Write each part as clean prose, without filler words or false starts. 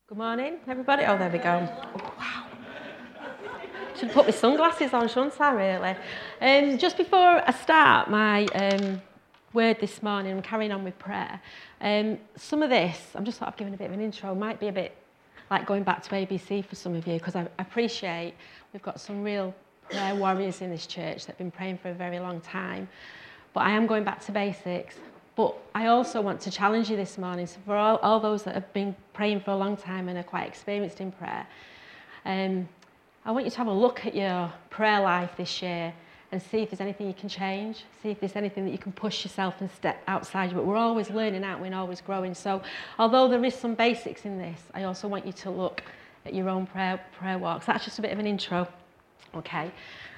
Good morning, everybody. Oh, there we go. Oh, wow. Should have put my sunglasses on, shouldn't I, really? Just before I start my word this morning, I'm carrying on with prayer. Some of this, I'm just sort of giving a bit of an intro, might be a bit like going back to ABC for some of you, because I appreciate we've got some real prayer warriors in this church that have been praying for a very long time. But I am going back to basics. But I also want to challenge you this morning, so for all those that have been praying for a long time and are quite experienced in prayer, I want you to have a look at your prayer life this year and see if there's anything you can change, see if there's anything that you can push yourself and step outside. But we're always learning, aren't we, and always growing. So although there is some basics in this, I also want you to look at your own prayer walks. That's just a bit of an intro, okay?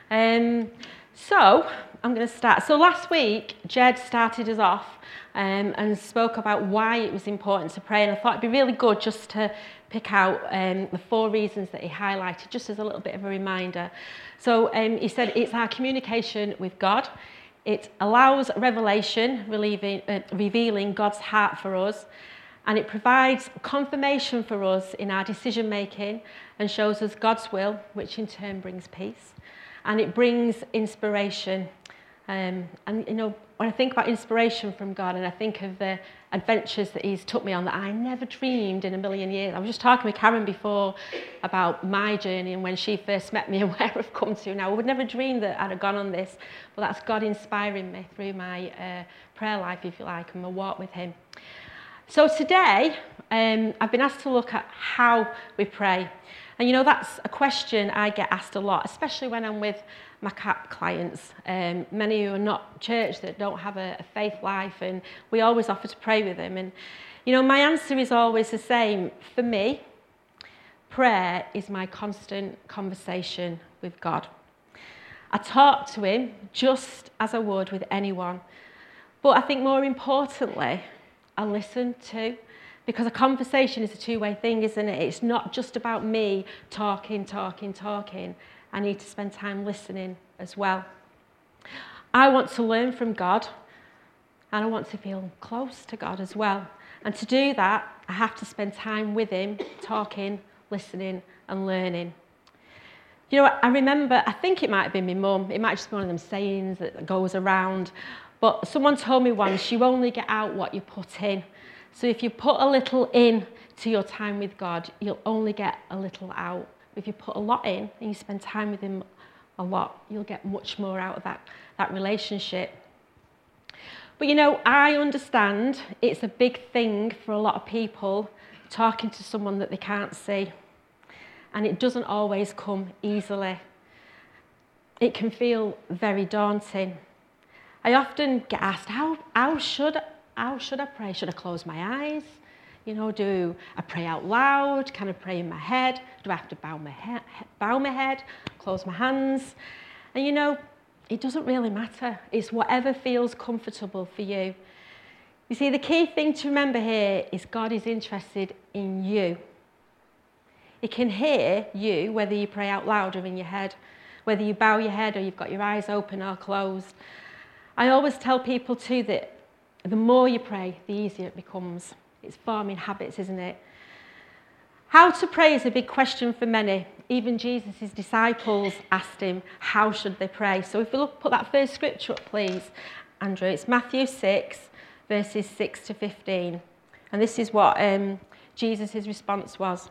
So I'm going to start. So last week, Jed started us off and spoke about why it was important to pray. And I thought it'd be really good just to pick out the 4 reasons that he highlighted, just as a little bit of a reminder. So he said it's our communication with God. It allows revelation, revealing God's heart for us. And it provides confirmation for us in our decision making and shows us God's will, which in turn brings peace. And it brings inspiration. And, you know, when I think about inspiration from God and I think of the adventures that he's took me on that I never dreamed in a million years. I was just talking with Karen before about my journey and when she first met me and where I've come to now. I would never dream that I'd have gone on this, but that's God inspiring me through my prayer life, if you like, and my walk with him. So today, I've been asked to look at how we pray. And you know, that's a question I get asked a lot, especially when I'm with my CAP clients. Many who are not church, that don't have a faith life, and we always offer to pray with them. And you know, my answer is always the same. For me, prayer is my constant conversation with God. I talk to him just as I would with anyone. But I think more importantly, I listen too. Because a conversation is a two-way thing, isn't it? It's not just about me talking. I need to spend time listening as well. I want to learn from God, and I want to feel close to God as well. And to do that, I have to spend time with him, talking, listening, and learning. You know, I remember, I think it might have been my mum, it might just be one of them sayings that goes around, but someone told me once, you only get out what you put in. So if you put a little in to your time with God, you'll only get a little out. If you put a lot in and you spend time with him a lot, you'll get much more out of that relationship. But you know, I understand it's a big thing for a lot of people talking to someone that they can't see. And it doesn't always come easily. It can feel very daunting. I often get asked, how should I pray? Should I close my eyes? You know, do I pray out loud? Can I pray in my head? Do I have to bow my head, close my hands? And you know, it doesn't really matter. It's whatever feels comfortable for you. You see, the key thing to remember here is God is interested in you. He can hear you, whether you pray out loud or in your head, whether you bow your head or you've got your eyes open or closed. I always tell people too that the more you pray, the easier it becomes. It's forming habits, isn't it? How to pray is a big question for many. Even Jesus' disciples asked him, how should they pray? So if we put that first scripture up, please, Andrew. It's Matthew 6, verses 6 to 15. And this is what Jesus' response was.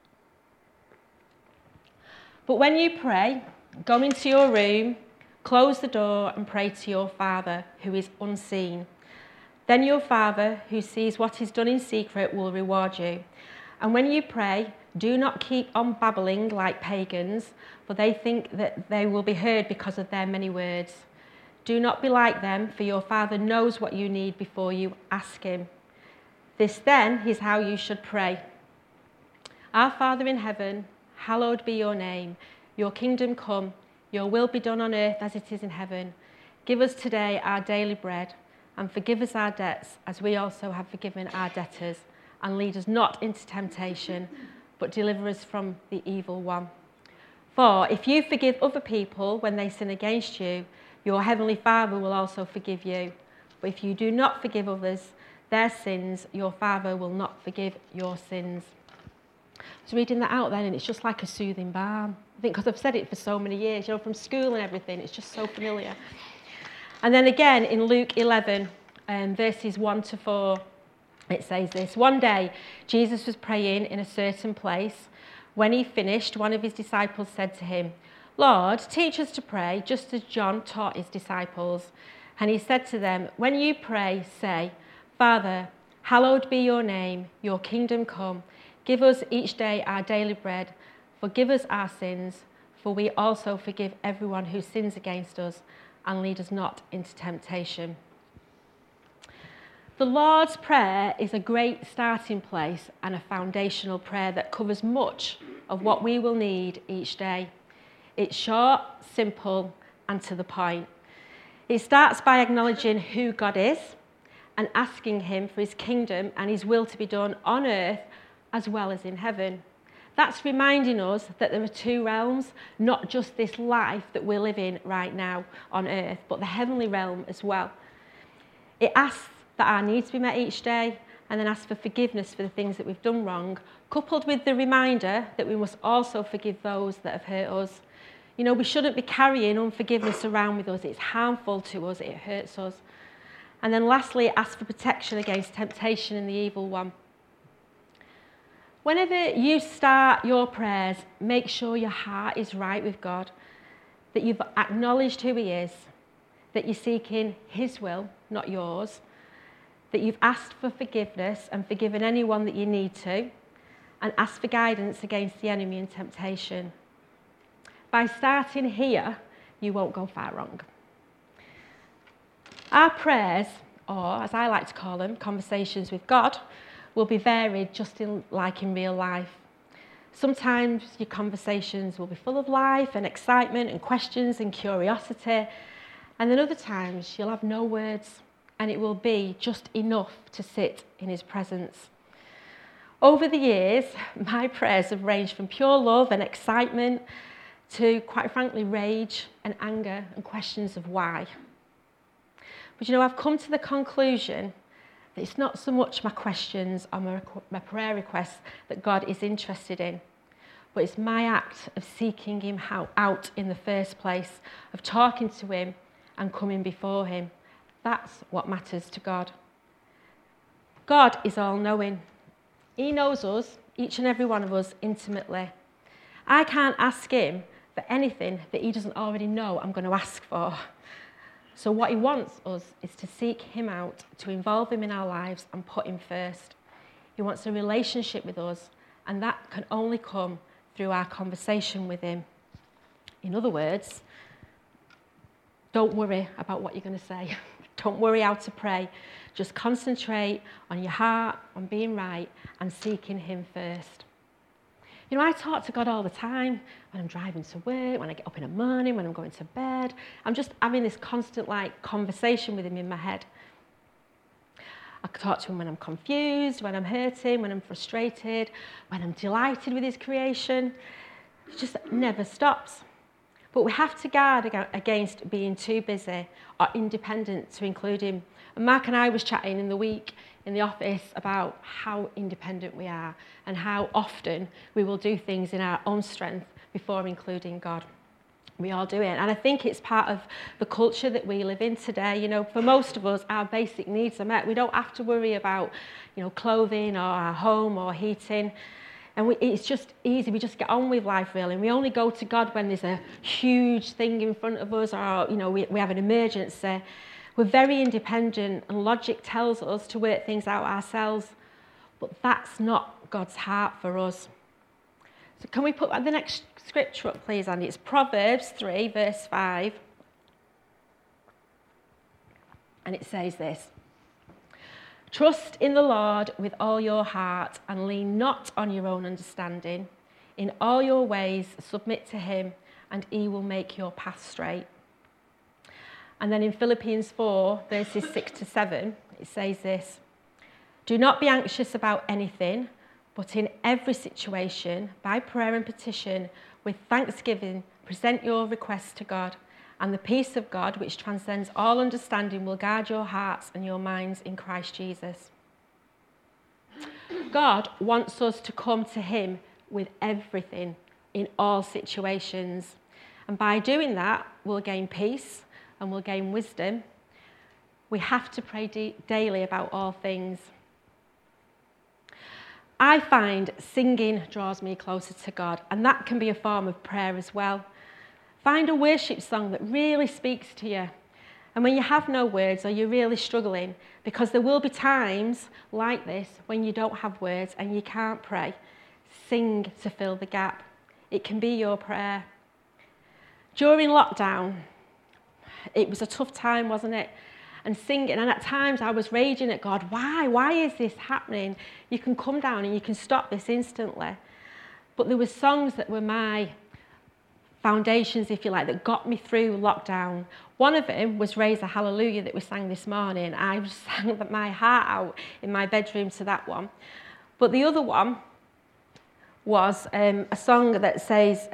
But when you pray, go into your room, close the door and pray to your Father who is unseen. Then your Father, who sees what is done in secret, will reward you. And when you pray, do not keep on babbling like pagans, for they think that they will be heard because of their many words. Do not be like them, for your Father knows what you need before you ask him. This then is how you should pray. Our Father in heaven, hallowed be your name. Your kingdom come, your will be done on earth as it is in heaven. Give us today our daily bread. And forgive us our debts, as we also have forgiven our debtors. And lead us not into temptation, but deliver us from the evil one. For if you forgive other people when they sin against you, your heavenly Father will also forgive you. But if you do not forgive others their sins, your Father will not forgive your sins. I was reading that out then, and it's just like a soothing balm. I think because I've said it for so many years, from school and everything, it's just so familiar. And then again in Luke 11, verses 1 to 4, it says this: One day, Jesus was praying in a certain place. When he finished, one of his disciples said to him, "Lord, teach us to pray, just as John taught his disciples." And he said to them, "When you pray, say, 'Father, hallowed be your name, your kingdom come. Give us each day our daily bread. Forgive us our sins, for we also forgive everyone who sins against us, and lead us not into temptation.'" The Lord's Prayer is a great starting place and a foundational prayer that covers much of what we will need each day. It's short, simple, and to the point. It starts by acknowledging who God is and asking him for his kingdom and his will to be done on earth as well as in heaven. That's reminding us that there are two realms, not just this life that we're living right now on earth, but the heavenly realm as well. It asks that our needs be met each day, and then asks for forgiveness for the things that we've done wrong, coupled with the reminder that we must also forgive those that have hurt us. We shouldn't be carrying unforgiveness around with us. It's harmful to us, it hurts us. And then lastly, it asks for protection against temptation and the evil one. Whenever you start your prayers, make sure your heart is right with God, that you've acknowledged who he is, that you're seeking his will, not yours, that you've asked for forgiveness and forgiven anyone that you need to, and asked for guidance against the enemy and temptation. By starting here, you won't go far wrong. Our prayers, or as I like to call them, conversations with God, will be varied just like in real life. Sometimes your conversations will be full of life and excitement and questions and curiosity, and then other times you'll have no words, and it will be just enough to sit in his presence. Over the years, my prayers have ranged from pure love and excitement to, quite frankly, rage and anger and questions of why. But I've come to the conclusion that it's not so much my questions or my prayer requests that God is interested in, but it's my act of seeking him out in the first place, of talking to him and coming before him. That's what matters to God. God is all-knowing. He knows us, each and every one of us, intimately. I can't ask him for anything that he doesn't already know I'm going to ask for. So what he wants us is to seek him out, to involve him in our lives and put him first. He wants a relationship with us, and that can only come through our conversation with him. In other words, don't worry about what you're going to say. Don't worry how to pray. Just concentrate on your heart, on being right, and seeking him first. I talk to God all the time when I'm driving to work, when I get up in the morning, when I'm going to bed. I'm just having this constant conversation with him in my head. I talk to him when I'm confused, when I'm hurting, when I'm frustrated, when I'm delighted with his creation. It just never stops. But we have to guard against being too busy or independent to include him. And Mark and I was chatting in the week in the office about how independent we are and how often we will do things in our own strength before including God. We all do it. And I think it's part of the culture that we live in today. For most of us, our basic needs are met. We don't have to worry about, clothing or our home or heating. And it's just easy. We just get on with life, really. And we only go to God when there's a huge thing in front of us or, we have an emergency. We're very independent, and logic tells us to work things out ourselves. But that's not God's heart for us. So can we put the next scripture up, please, Andy? It's Proverbs 3, verse 5. And it says this: "Trust in the Lord with all your heart and lean not on your own understanding. In all your ways submit to him, and he will make your path straight." And then in Philippians 4, verses 6 to 7, it says this: "Do not be anxious about anything, but in every situation, by prayer and petition, with thanksgiving, present your requests to God, and the peace of God, which transcends all understanding, will guard your hearts and your minds in Christ Jesus." God wants us to come to him with everything in all situations. And by doing that, we'll gain peace and we'll gain wisdom. We have to pray daily about all things. I find singing draws me closer to God, and that can be a form of prayer as well. Find a worship song that really speaks to you. And when you have no words or you're really struggling, because there will be times like this when you don't have words and you can't pray, sing to fill the gap. It can be your prayer. During lockdown, it was a tough time, wasn't it? And singing, and at times I was raging at God, why is this happening? You can come down and you can stop this instantly. But there were songs that were my foundations, if you like, that got me through lockdown. One of them was Raise a Hallelujah that we sang this morning. I sang my heart out in my bedroom to that one. But the other one was a song that says,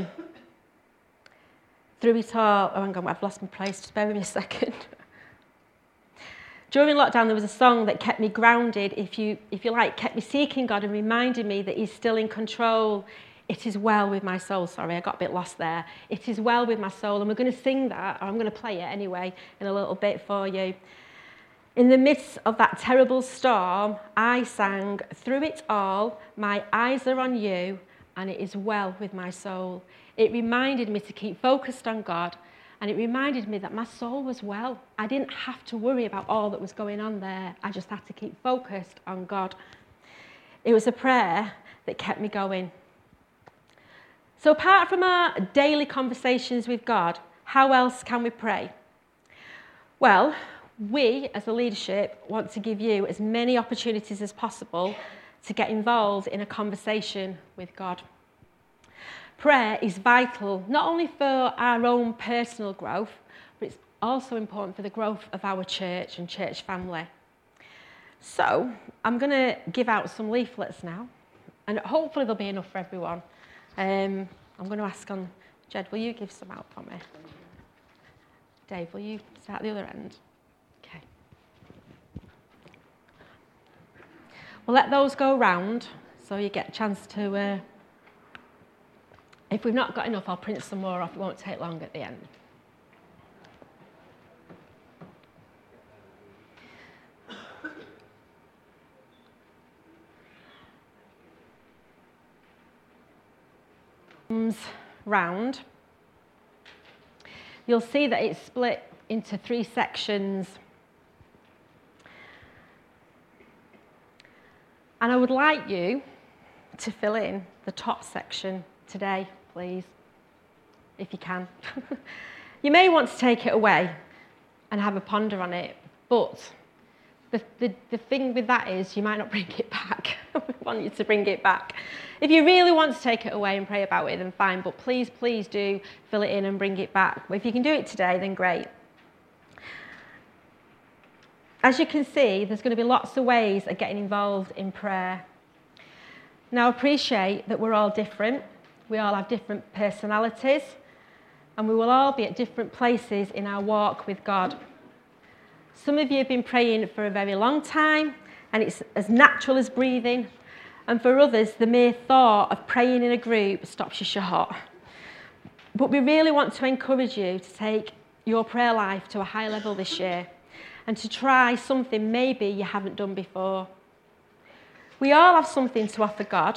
through it all, oh hang on, I've lost my place, just bear with me a second. During lockdown, there was a song that kept me grounded, if you like, kept me seeking God and reminded me that he's still in control. It is well with my soul. Sorry, I got a bit lost there. It is well with my soul. And we're going to sing that, or I'm going to play it anyway in a little bit for you. In the midst of that terrible storm, I sang, through it all, my eyes are on you, and it is well with my soul. It reminded me to keep focused on God, and it reminded me that my soul was well. I didn't have to worry about all that was going on there. I just had to keep focused on God. It was a prayer that kept me going. So apart from our daily conversations with God, how else can we pray? Well, we as a leadership want to give you as many opportunities as possible to get involved in a conversation with God. Prayer is vital, not only for our own personal growth, but it's also important for the growth of our church and church family. So I'm going to give out some leaflets now, and hopefully there'll be enough for everyone. I'm going to ask on, Jed, will you give some out for me? Dave, will you start at the other end? Okay. We'll let those go round so you get a chance to... If we've not got enough, I'll print some more off. It won't take long at the end. Round. You'll see that it's split into 3 sections. And I would like you to fill in the top section today, please, if you can. You may want to take it away and have a ponder on it, but the thing with that is you might not bring it back. We want you to bring it back. If you really want to take it away and pray about it, then fine, but please do fill it in and bring it back. If you can do it today, then great. As you can see, there's going to be lots of ways of getting involved in prayer. Now, appreciate that we're all different. We all have different personalities, and we will all be at different places in our walk with God. Some of you have been praying for a very long time, and it's as natural as breathing. And for others, the mere thought of praying in a group stops you short. But we really want to encourage you to take your prayer life to a high level this year and to try something maybe you haven't done before. We all have something to offer God.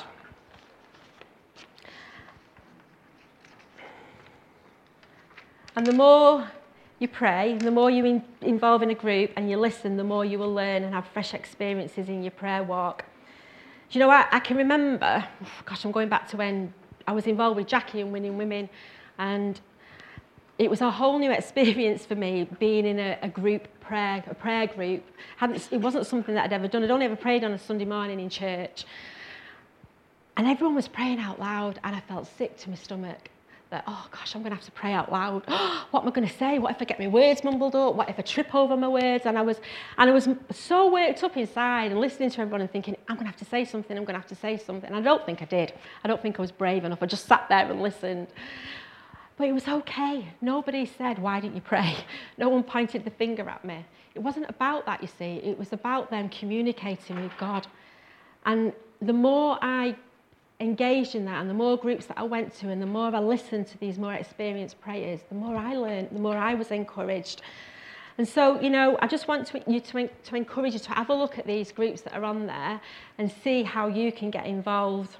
And the more you pray, the more you involve in a group and you listen, the more you will learn and have fresh experiences in your prayer walk. Do you know what? I can remember, I'm going back to when I was involved with Jackie and Winning Women, and it was a whole new experience for me being in a prayer group. It wasn't something that I'd ever done. I'd only ever prayed on a Sunday morning in church. And everyone was praying out loud, and I felt sick to my stomach. That, oh gosh, I'm going to have to pray out loud. What am I going to say? What if I get my words mumbled up? What if I trip over my words? And I was so worked up inside and listening to everyone and thinking, I'm going to have to say something, I'm going to have to say something. And I don't think I did. I don't think I was brave enough. I just sat there and listened. But it was okay. Nobody said, why didn't you pray? No one pointed the finger at me. It wasn't about that, you see. It was about them communicating with God. And the more I engaged in that, and the more groups that I went to, and the more I listened to these more experienced prayers, the more I learned, the more I was encouraged. And so, I just want to encourage you to have a look at these groups that are on there and see how you can get involved.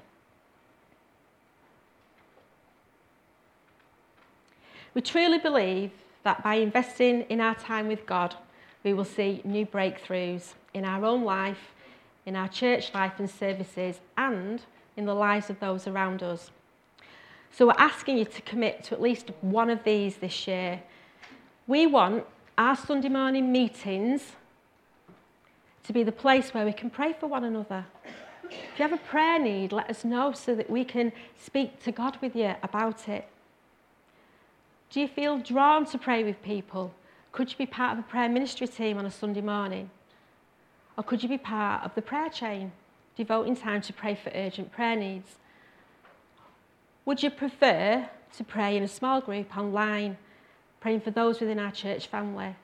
We truly believe that by investing in our time with God, we will see new breakthroughs in our own life, in our church life and services, and in the lives of those around us. So we're asking you to commit to at least one of these this year. We want our Sunday morning meetings to be the place where we can pray for one another. If you have a prayer need, let us know so that we can speak to God with you about it. Do you feel drawn to pray with people? Could you be part of a prayer ministry team on a Sunday morning? Or could you be part of the prayer chain, devoting time to pray for urgent prayer needs? Would you prefer to pray in a small group online, praying for those within our church family?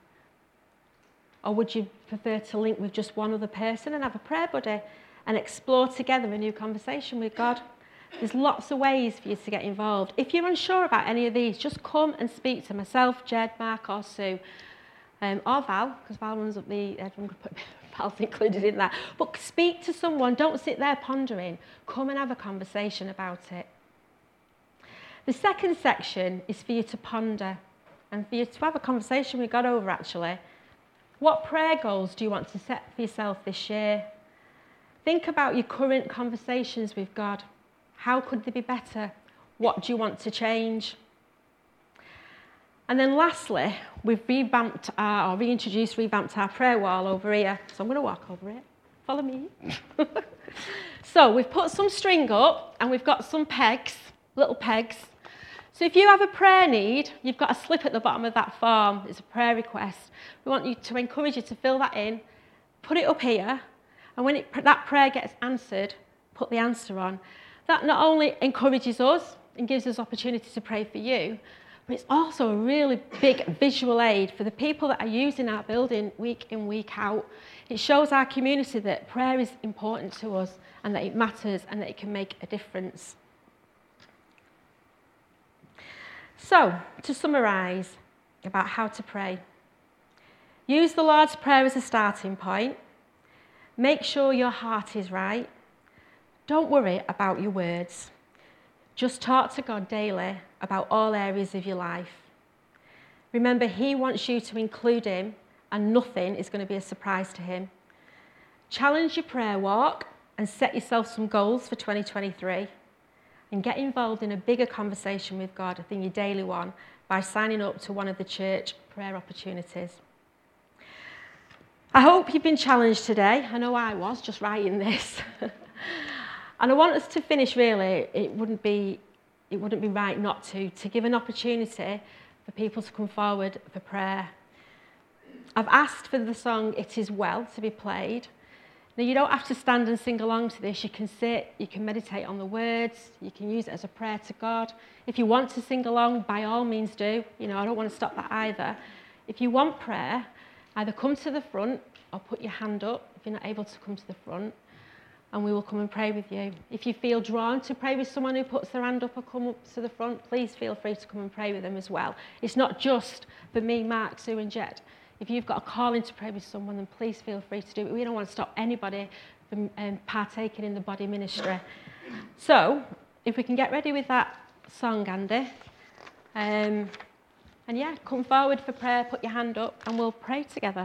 Or would you prefer to link with just one other person and have a prayer buddy and explore together a new conversation with God? There's lots of ways for you to get involved. If you're unsure about any of these, just come and speak to myself, Jed, Mark or Sue, or Val, because Val runs up the... I'm going to put Val's included in that. But speak to someone. Don't sit there pondering. Come and have a conversation about it. The second section is for you to ponder and for you to have a conversation with God over, actually. What prayer goals do you want to set for yourself this year? Think about your current conversations with God. How could they be better? What do you want to change? And then lastly, we've revamped our prayer wall over here. So I'm going to walk over it. Follow me. So we've put some string up and we've got some pegs, little pegs. So if you have a prayer need, you've got a slip at the bottom of that form. It's a prayer request. We want you to encourage you to fill that in, put it up here, and when that prayer gets answered, put the answer on. That not only encourages us and gives us opportunity to pray for you, but it's also a really big visual aid for the people that are using our building week in, week out. It shows our community that prayer is important to us and that it matters and that it can make a difference. So, to summarise about how to pray, use the Lord's Prayer as a starting point. Make sure your heart is right. Don't worry about your words. Just talk to God daily about all areas of your life. Remember, He wants you to include Him, and nothing is going to be a surprise to Him. Challenge your prayer walk and set yourself some goals for 2023. And get involved in a bigger conversation with God than your daily one by signing up to one of the church prayer opportunities. I hope you've been challenged today. I know I was just writing this. And I want us to finish really, it wouldn't be right not to give an opportunity for people to come forward for prayer. I've asked for the song It Is Well to be played. Now, you don't have to stand and sing along to this. You can sit, you can meditate on the words, you can use it as a prayer to God. If you want to sing along, by all means do. I don't want to stop that either. If you want prayer, either come to the front or put your hand up if you're not able to come to the front, and we will come and pray with you. If you feel drawn to pray with someone who puts their hand up or come up to the front, please feel free to come and pray with them as well. It's not just for me, Mark, Sue and Jet. If you've got a calling to pray with someone, then please feel free to do it. We don't want to stop anybody from partaking in the body ministry. So, if we can get ready with that song, Andy. And yeah, come forward for prayer, put your hand up, and we'll pray together.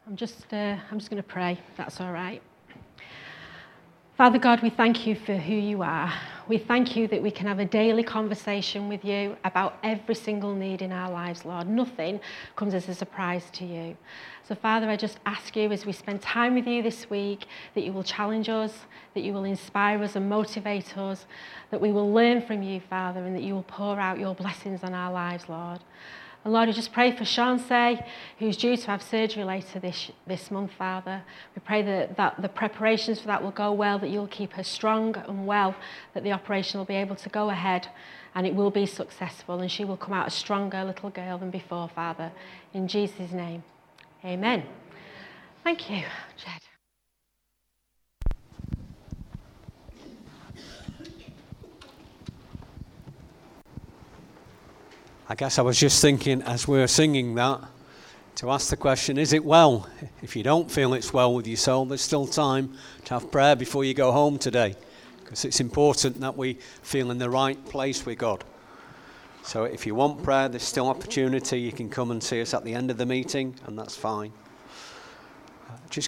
I'm just going to pray, if that's all right. Father God, we thank you for who you are. We thank you that we can have a daily conversation with you about every single need in our lives, Lord. Nothing comes as a surprise to you. So, Father, I just ask you as we spend time with you this week that you will challenge us, that you will inspire us and motivate us, that we will learn from you, Father, and that you will pour out your blessings on our lives, Lord. And Lord, we just pray for Shansay, who's due to have surgery later this month, Father. We pray that the preparations for that will go well, that you'll keep her strong and well, that the operation will be able to go ahead and it will be successful and she will come out a stronger little girl than before, Father. In Jesus' name, amen. Thank you, Jed. I guess I was just thinking as we were singing that to ask the question, is it well? If you don't feel it's well with your soul, there's still time to have prayer before you go home today, because it's important that we feel in the right place with God. So if you want prayer, there's still opportunity. You can come and see us at the end of the meeting, and that's fine. Just